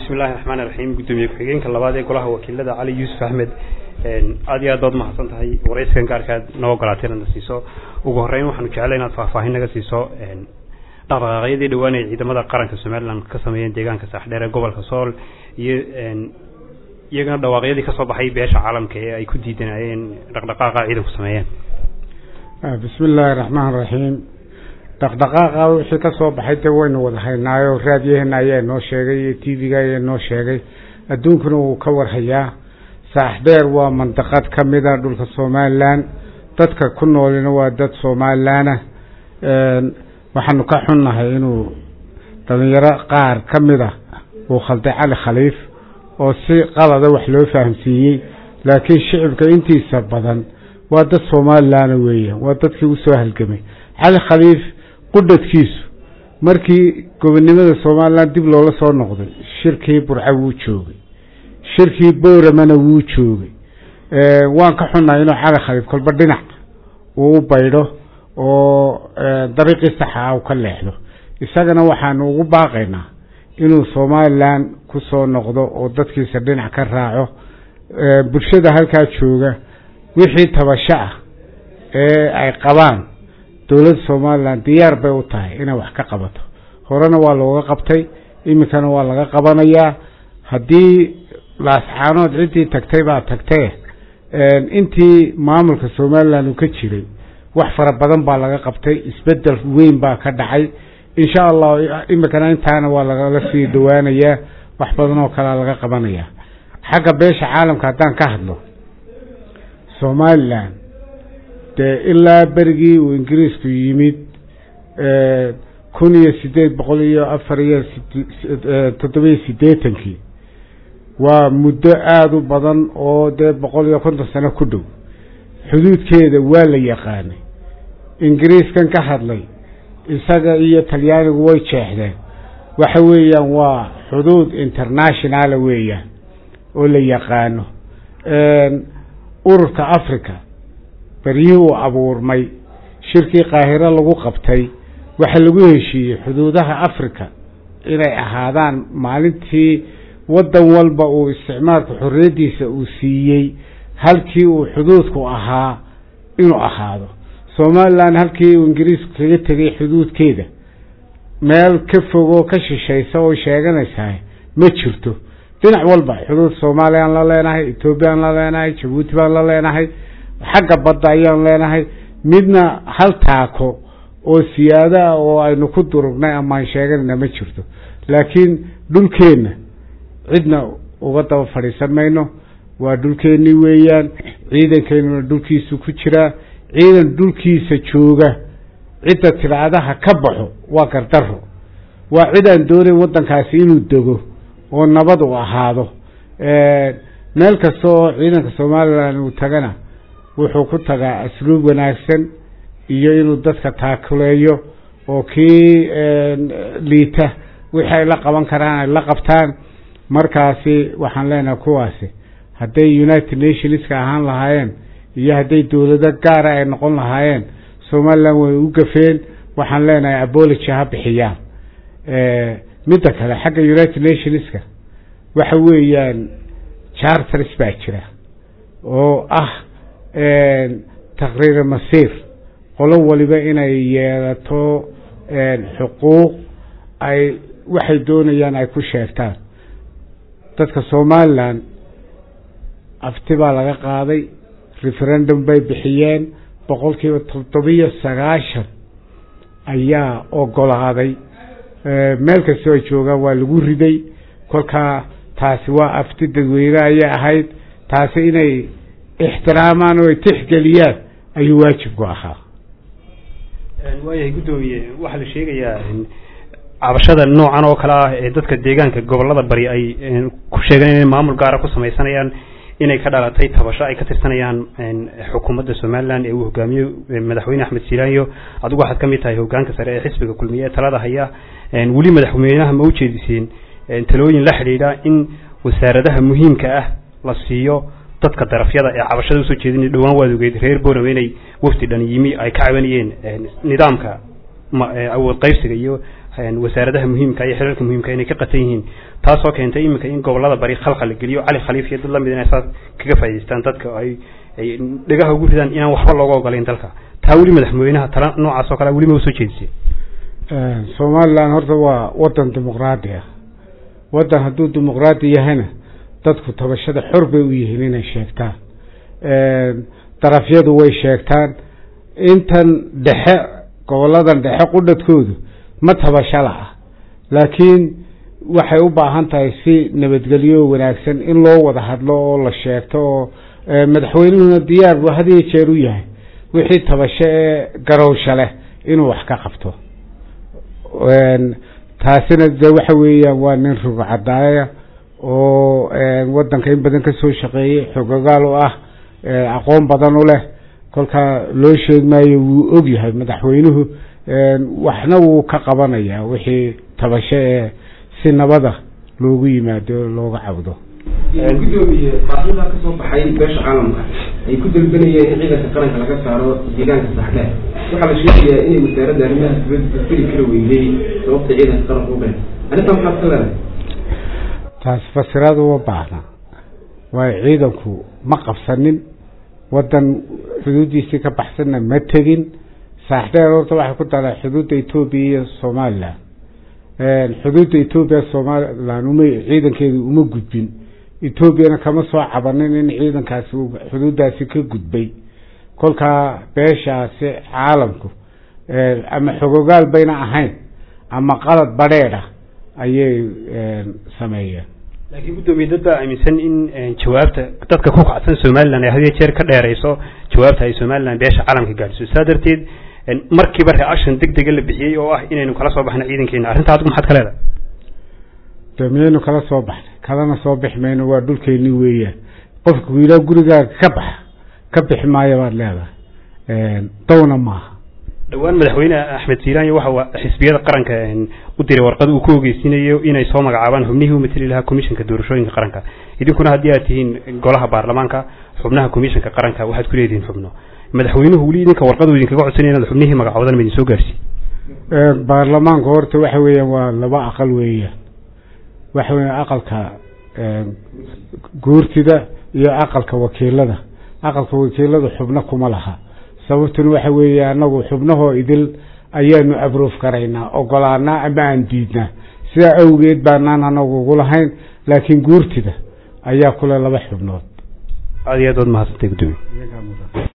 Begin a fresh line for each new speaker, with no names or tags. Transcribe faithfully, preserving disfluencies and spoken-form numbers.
بسم الله الرحمن الرحيم قدومي ku-xigeenka labaad ee golaha wakiilada Cali Yuusuf Ahmed een aad iyo aad baad mahadsan tahay wareysigan gaarka noo galaateen na siiso ugu horeyn waxaan jecelahay inaad faahfaahin naga siiso een dhaqaaqyadii dhawaan ee ciidamada qaranka Soomaaliland ka sameeyeen deegaanka Saaxdheer ee gobolka Sool iyo een iyagana dhawaaqyadii ka soo baxay beesha caalamka ee ay ku diidanayeen dhaqdhaqaaqa ciidanku sameeyeen
bismillaahir rahmaanir rahiim dhaqdhaqaaqa wixii ka soo baxay de waynu wada haynaayo raadiyaheena ayaa noo sheegay T V-ga ayaa noo sheegay adduunkuna uu ka warhayaa Saaxdheer waa mandaqad kamid ah dhulka Soomaaliland dadka ku noolina waa dad Soomaaliland ee waxaanu ka xunnahay inuu dhalinyaro qaar kamid ah oo khalday Cali Khaliif oo si qalad ah wax loo fahamsiiyay laakiin shicibka intiisa badan waa dad Soomaaliland weeye waa dadkii u soo halgamay Cali Khaliif qudadkiisu markii gobonimada Soomaaliland dib loola soo noqday shirkii Burco wuu joogay shirkii Booramana wuu joogay ee waan ka xunahay inuu Cali Khaliif kolba dhinac uu baydo oo dariiqii sax ah uu ka leexdo isagana waxaan ugu baaqaynaa inuu Soomaaliland ku soo noqdo oo dadkiisa dhinac ka raaco ee bulshada halka jooga wixii tabasho ah ee ay qabaan dawladda Soomaaliland diyaar bay u tahay inay wax ka qabato horena waa looga qabtay imikana waa laga qabanayaa hadii laascaanood cidii tagtay baa tagtay ee intii maamulka Soomaaliland uu ka jiray wax fara badan baa laga qabtay isbedel weyn baa ka dhacay insha Allah imikana intaana waa laga sii dhawaanayaa wax badan oo kala laga qabanayaa xagga beesha caalamka hadaan ka hadlo Soomaaliland ilaa berigii uu Ingiriisku yimid ee kun iyo sideed boqol iyo afar iyo toddoba iyo siddeetankii waa muddo aad u badan oo de boqol iyo konton sano ku dhow xuduudkeeda waa la yaqaanay Ingiriiskan ka hadlay isaga iyo Talyaanigu way jeexdeen waxa weeyaan waa xuduud international weeyaan oo la yaqaano ee ururka Afrika bariyuu abuurmay shirkii Qaahiro lagu qabtay waxa lagu heshiiyay xuduudaha Afrika inay ahaadaan maalintii wadan walba uu isticmaalka xorriyadiisa uu siiyay halkii uu xuduudku ahaa inuu ahaado Soomaaliland halkii uu Ingiriisku kaga tagay xuduudkeeda meel ka fogo ka shishaysa oo sheeganaysa ma jirto dhinac walba xuduud Soomaaliland la leenahay Ethiopia la leenahay Djibouti la leenahay xagga badda ayaan leenahay midna hal taako oo siyaada oo aynu ku durugnay ama sheeganayna ma jirto laakiin dhulkeena cidna uga daba fadhiisan mayno waa dhulkeeni weeyaan ciidankeena dhulkiisu ku jira ciidan dhulkiisa jooga cidda tiraadaha ka baxo waa gardaro waa ciidan doonay wadankaasi inuu dego oo nabad u ahaado ee meel kasta oo ciidanka Soomaaliland uu tagana wuxuu ku tagaa asluub wanaagsan iyo inuu dadka taakuleeyo oo kii liita wixii la qaban karaan la qabtaan markaasi waxaan leenahay kuwaasi haday United Nations ka ahaan lahaayeen iyo haday dawladda gaar ah ay noqon lahaayeen Soomaaliland way u gafeen waxaan leenahay apology ha bixiyaan ee mid kale xagga United Nations ka waxa weeyaan charter baa jira oo ah een taqriir masiir qolo waliba inay yeelato een xuquuq ay waxay doonayaan ay ku sheegtaan dadka Soomaaliland aftiba laga qaaday referendum bay bixiyeen boqolkiiba toddoba iyo sagaashan ayaa ogolaaday ee meel kasta oo jooga waa lagu riday kolka taasi waa afti dadweyne ay ahayd taasi inay احترامان وتحقليات أي واجب قاها.
وياه قدومي واحد الشيء يا عبشة النوع أنا وكلا دتك الديجان كقبل الله بري أي كشجين معمول قارة قسم يسنيان إني كذا تيت عبشة أي كتير سنيان حكومة السومالان أو جاميو مدحوين أحمد سيرانيو عدو واحد كم يتاهي هو كان كسر حسب كل مية ثلاثة هي ولي مدحوينها موجود ديسين تلوين لحريدا إن وساردها مهم كأه لصيو dadka darafyada ee cabashada soo jeedin dhawaan waadugeed reer Boorame wafti dhan yimi ay ka caawinayeen nidaamka awood qaybsiga iyo wasaaradaha muhiimka iyo xilalka muhiimka inay ka qatan yihiin taasoo keentay iminka in gobolada bari khalkhal geliyo cali khaliif iyo dad lamid inay saas kaga faa'iideystaan dadka ay dhigaha ugu ridaan inaan waxba looga ogolayn dalka taa weli madaxweynaha tala noocaas oo kale weli ma soo jeedisay
Soomaaliland horta waa wadan dimuqraadi ah wadan hadduu dimuqraadi yahayna dadku tabashada xor bay u yihiin inay sheegtaan darafyadu way sheegtaan intan dhexe goboladan dhexe qudhadkoodu ma tabasho laha laakiin waxay u baahan tahay si nabadgelyo wanaagsan in loo wada hadlo oo la sheegto oo madaxweynuhuna diyaar buu had iyo jeer u yahay wixii tabasho ee garowsho leh inuu wax ka qabto taasina de waxa weeyaan waa nin rugo cadaaya oo wadanka in badan ka soo shaqeeyay xogogaal u ah aqoon badan u leh kolkaa loo sheeg maayo wuu og yahay madaxweynuhu waxna wuu ka qabanayaa wixii tabasho ee si nabada loogu yimaado looga cawdo
gudoomiye baaqida ka soo baxay beesha caalamka ay ku dalbanayeen in ciidanka qaranka laga saaro deegaanka saxda waxa la sheegayaa in wasaaradda arrimaha dibadda fili kala weeyay sababta ciidanka qaranka u been arrintan maxaa ka leedahay
taas fasiradu waa baahna waa ciidanku ma qabsanin wadan xuduudiisii ka baxsanna ma tegin saxda horta waxa ku taala xuduudda Itoobiya iyo Soomaaliland xuduudda Itoobiya Soomaaliland uma ciidankeedu uma gudbin Itoobiyana kama soo cabanin in ciidankaasi xuduudaasi ka gudbay kolka beeshaasi caalamku ama xogogaal bayna ahayn ama qalad badheedha ayay sameeyeen
laakiin gudoomiye dadba aaminsan in jawaabta dadka ku kacsan Soomaaliland ay hadiye jeer ka dheerayso jawaabta ay Soomaaliland beesha caalamka gaarsiiso sadarteed markiiba reaction degdeg la bixiyay oo ah inaynu kala soo baxno ciidankeena arrinta aad maxad ka leedahay
damiyaynu kala soo baxnay kalena soo bixmayno waa dhulkeeni weeyaan qofku wiila guriga ka bax ka bix maayo baad leedahay dawna maaha
dhawaan madaxweyne Axmed Siiraan waxa xisbiyada qaranka u diray warqad uu ku ogeysinayo inay soo magacaabaan xubnihii u matali lahaa komishanka doorashooyinka qaranka idinkuna haddii aad tihiin golaha baarlamaanka xubnaha komishanka qaranka waxaad ku leedihiin xubno madaxweynuhu wali idinka warqad uu idinkaga codsanayay inaad xubnihii magacoodan ma idin soo gaarsiin
baarlamaanka horta waxa weeyaan waa laba aqal weeyaan waxa weeyaan aqalka guurtida iyo aqalka wakiilada aqalka wakiilada xubno kuma laha sababtuna waxa weeyaan anagu xubnahoo idil ayaanu abroof karaynaa ogolaanaa ama aan diidnaa sida awgeed baanaan anagu ugu lahayn laakiin guurtida ayaa kula laba xubnood
aad iyo aad mahadsantahay gudoomiye